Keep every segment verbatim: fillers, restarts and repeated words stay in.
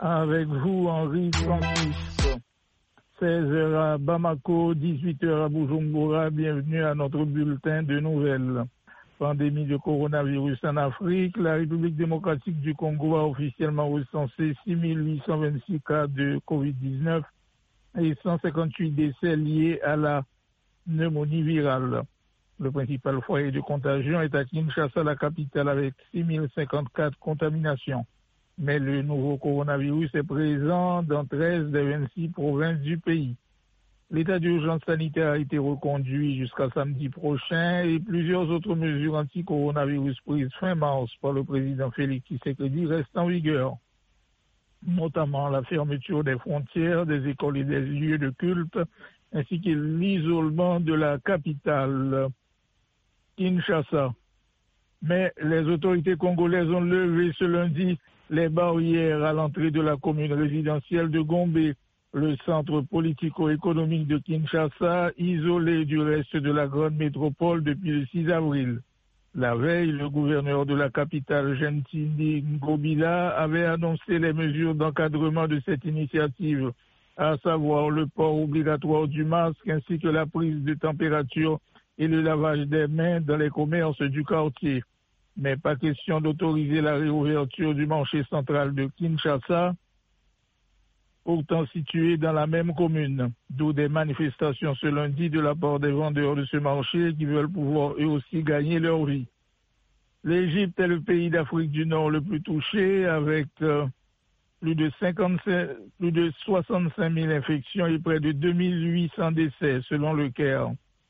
Avec vous, Henri Francis. seize heures à Bamako, dix-huit heures à Bujumbura. Bienvenue à notre bulletin de nouvelles. Pandémie de coronavirus en Afrique. La République démocratique du Congo a officiellement recensé six mille huit cent vingt-six cas de covid dix-neuf et cent cinquante-huit décès liés à la pneumonie virale. Le principal foyer de contagion est à Kinshasa, la capitale, avec six mille cinquante-quatre contaminations. Mais le nouveau coronavirus est présent dans treize des vingt-six provinces du pays. L'état d'urgence sanitaire a été reconduit jusqu'à samedi prochain et plusieurs autres mesures anti-coronavirus prises fin mars par le président Félix Tshisekedi restent en vigueur, notamment la fermeture des frontières, des écoles et des lieux de culte, ainsi que l'isolement de la capitale, Kinshasa. Mais les autorités congolaises ont levé ce lundi les barrières à l'entrée de la commune résidentielle de Gombe, le centre politico-économique de Kinshasa, isolé du reste de la grande métropole depuis le six avril. La veille, le gouverneur de la capitale, Gentili Ngobila, avait annoncé les mesures d'encadrement de cette initiative, à savoir le port obligatoire du masque ainsi que la prise de température et le lavage des mains dans les commerces du quartier. Mais pas question d'autoriser la réouverture du marché central de Kinshasa, pourtant situé dans la même commune, d'où des manifestations ce lundi de la part des vendeurs de ce marché qui veulent pouvoir eux aussi gagner leur vie. L'Égypte est le pays d'Afrique du Nord le plus touché, avec euh, plus de cinquante-cinq, plus de soixante-cinq mille infections et près de deux mille huit cents décès, selon le Caire.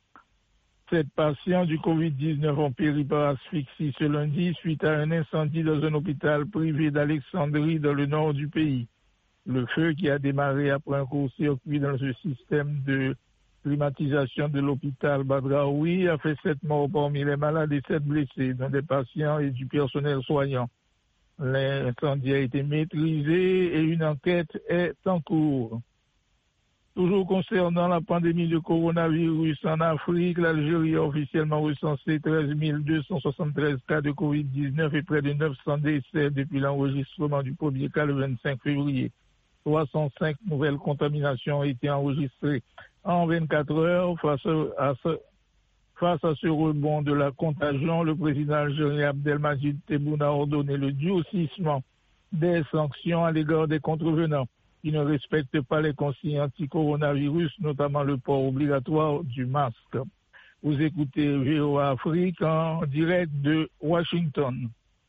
Sept patients du covid dix-neuf ont péri par asphyxie ce lundi suite à un incendie dans un hôpital privé d'Alexandrie dans le nord du pays. Le feu, qui a démarré après un court-circuit dans ce système de climatisation de l'hôpital Badraoui, a fait sept morts parmi les malades et sept blessés, dont des patients et du personnel soignant. L'incendie a été maîtrisé et une enquête est en cours. Toujours concernant la pandémie de coronavirus en Afrique, l'Algérie a officiellement recensé treize mille deux cent soixante-treize cas de covid dix-neuf et près de neuf cents décès depuis l'enregistrement du premier cas le vingt-cinq février. trois cent cinq nouvelles contaminations ont été enregistrées en vingt-quatre heures. Face à ce, face à ce rebond de la contagion, le président algérien Abdelmadjid Tebboune a ordonné le durcissement des sanctions à l'égard des contrevenants qui ne respectent pas les consignes anti-coronavirus, notamment le port obligatoire du masque. Vous écoutez V O A Afrique en direct de Washington.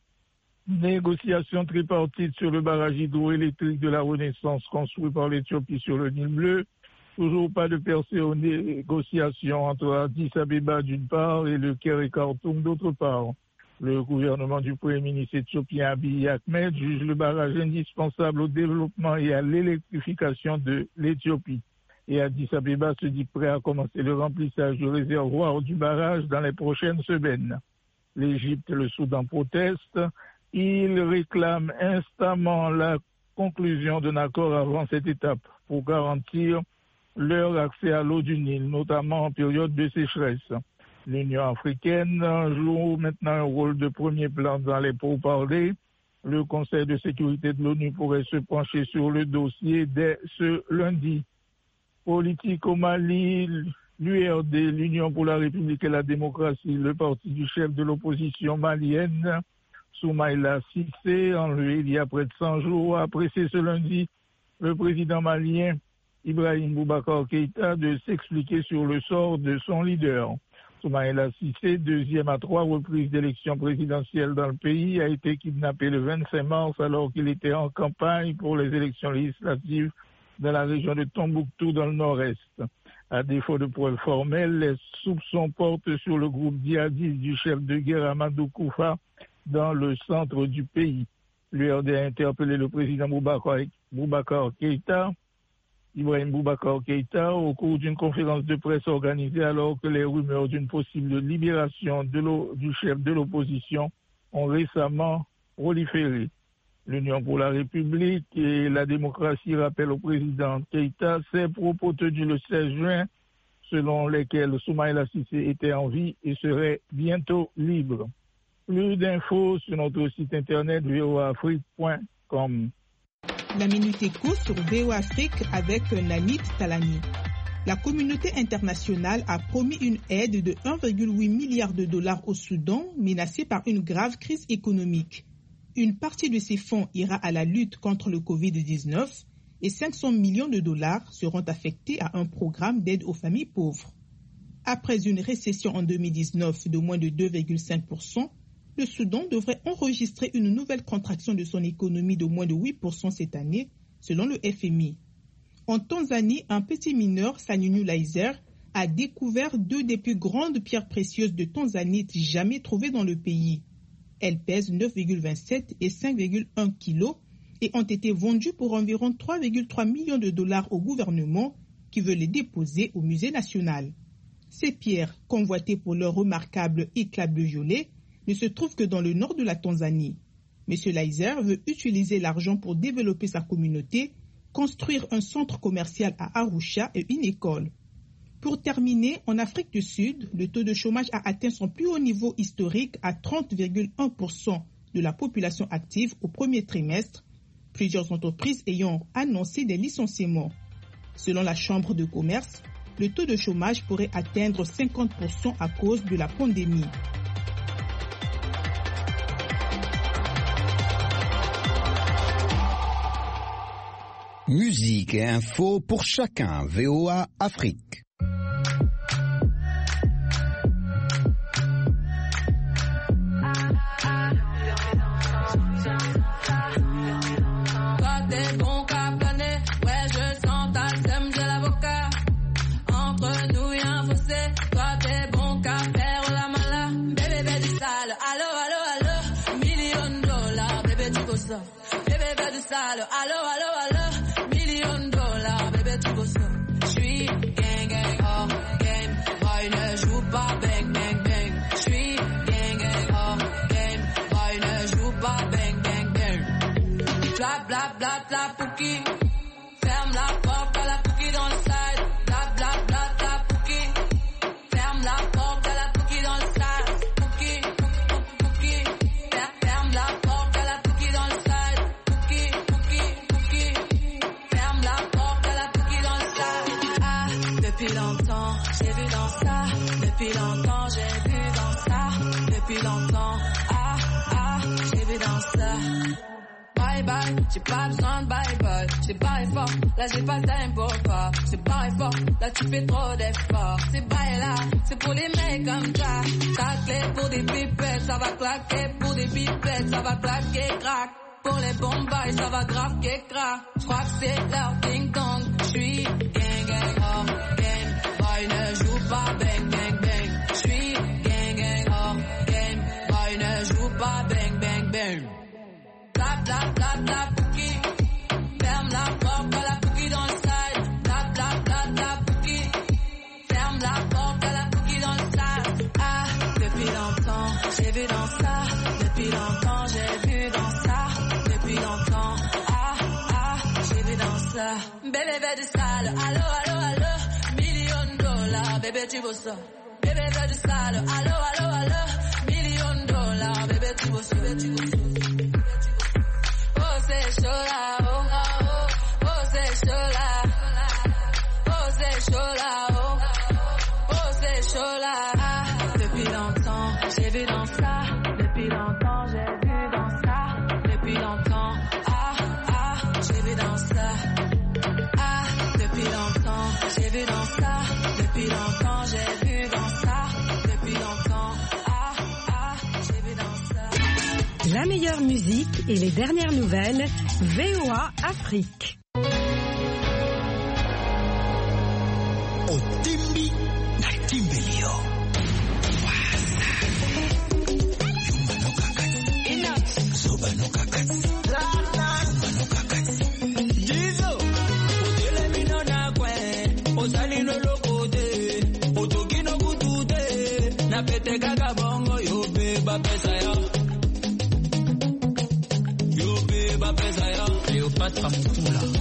Négociations tripartites sur le barrage hydroélectrique de la Renaissance construit par l'Éthiopie sur le Nil Bleu. Toujours pas de percée aux négociations entre Addis Abeba d'une part et le Caire et Khartoum d'autre part. Le gouvernement du Premier ministre éthiopien Abiy Ahmed juge le barrage indispensable au développement et à l'électrification de l'Éthiopie. Et Addis Abeba se dit prêt à commencer le remplissage du réservoir du barrage dans les prochaines semaines. L'Égypte et le Soudan protestent. Ils réclament instamment la conclusion d'un accord avant cette étape pour garantir leur accès à l'eau du Nil, notamment en période de sécheresse. L'Union africaine joue maintenant un rôle de premier plan dans les pourparlers. Le Conseil de sécurité de l'ONU pourrait se pencher sur le dossier dès ce lundi. Politique au Mali, l'U R D, l'Union pour la République et la démocratie, le parti du chef de l'opposition malienne, Soumaïla Cissé, enlevé il y a près de cent jours, a apprécié ce lundi le président malien Ibrahim Boubacar Keïta de s'expliquer sur le sort de son leader. Soumaïla Cissé, deuxième à trois reprises d'élections présidentielles dans le pays, a été kidnappé le vingt-cinq mars alors qu'il était en campagne pour les élections législatives dans la région de Tombouctou dans le nord-est. À défaut de preuves formelles, les soupçons portent sur le groupe djihadiste du chef de guerre Amadou Koufa dans le centre du pays. L'U R D a interpellé le président Boubacar, Boubacar Keïta, Ibrahim Boubacar Keïta, au cours d'une conférence de presse organisée alors que les rumeurs d'une possible libération de du chef de l'opposition ont récemment proliféré. L'Union pour la République et la démocratie rappellent au président Keïta ses propos tenus le seize juin, selon lesquels Soumaïla Cissé était en vie et serait bientôt libre. Plus d'infos sur notre site internet v o a afrique point com. La Minute Éco sur V O A Afrique avec Nanit Talani. La communauté internationale a promis une aide de un virgule huit milliard de dollars au Soudan, menacé par une grave crise économique. Une partie de ces fonds ira à la lutte contre le covid dix-neuf et cinq cents millions de dollars seront affectés à un programme d'aide aux familles pauvres. Après une récession en deux mille dix-neuf de moins de deux virgule cinq pour cent, le Soudan devrait enregistrer une nouvelle contraction de son économie de moins de huit pour cent cette année, selon le F M I. En Tanzanie, un petit mineur, Sanyunyu Laizer, a découvert deux des plus grandes pierres précieuses de Tanzanie jamais trouvées dans le pays. Elles pèsent neuf virgule vingt-sept et cinq virgule un kilos et ont été vendues pour environ trois virgule trois millions de dollars au gouvernement qui veut les déposer au musée national. Ces pierres, convoitées pour leur remarquable éclat bleu-violet, ne se trouvent que dans le nord de la Tanzanie. M. Laizer veut utiliser l'argent pour développer sa communauté, construire un centre commercial à Arusha et une école. Pour terminer, en Afrique du Sud, le taux de chômage a atteint son plus haut niveau historique à trente virgule un pour cent de la population active au premier trimestre, plusieurs entreprises ayant annoncé des licenciements. Selon la Chambre de commerce, le taux de chômage pourrait atteindre cinquante pour cent à cause de la pandémie. Musique et info pour chacun, V O A Afrique. Allo, allo, allo, million dollars, bébé, tu veux ça. J'suis gang, gang, hors game. Boy, ne joue pas bang, bang, bang. J'suis gang, gang, hors game. Boy, ne joue pas bang, bang, bang. Bla, bla, bla, bla, pouki. Ferme la porte à la pouki dans le side. Bla, bla, bla, bla, pouki. Ferme la porte à la pouki dans le side. Pouki, pouki, pouki. Ferme la porte à la pouki dans le side. Pouki, pouki, pouki. Ferme la porte à la pouki dans le side. Ah, depuis longtemps, j'ai vu dans ça. Depuis longtemps, j'ai vu dans ça. Depuis longtemps, ah, ah, j'ai vu dans ça. Bye bye, j'ai pas besoin de bye bye. J'ai barré fort, là j'ai pas le time pour pas. J'ai barré fort, là tu fais trop d'efforts. C'est bye là, c'est pour les mecs comme ça. Ta clé pour des pipettes, ça va claquer. Pour des pipettes, ça va claquer, crack. Pour les bombes, ça va grave crack. J'crois que c'est leur ding dong. J'suis gang gang hors game. Boy ne joue pas bang bang bang. J'suis gang gang hors game. Boy ne joue pas bang bang bang. Bla bla bla bla pouki. Ferme la porte à la pouki dans le side. Bla bla bla bla pouki. Ferme la porte à la pouki dans le side. Ah, depuis longtemps, j'ai vu dans ça. Depuis longtemps, j'ai vu dans ça. Depuis longtemps, ah, ah, j'ai vu dans ça. Bébé veut du sale, allo, allo, allo. Million dollars, bébé tu veux ça. Bébé veut du sale, allo, allo, allo. Million dollars, bébé tu veux ça. Bébé tu veux ça. Oh c'est chaud là, oh, oh, oh c'est chaud là. Oh c'est chaud là, oh, oh c'est chaud là. Ah, depuis longtemps, j'ai vu dans ça. Depuis longtemps, j'ai vu dans ça. Depuis longtemps, ah, ah, j'ai vu dans ça. Ah, depuis longtemps, j'ai vu dans ça. Depuis longtemps, j'ai vu dans ça. Depuis longtemps, ah, ah, j'ai vu dans ça. La meilleure musique et les dernières nouvelles, V O A Afrique. Otimbi na Timbelio. Cléopâtre Moutoula.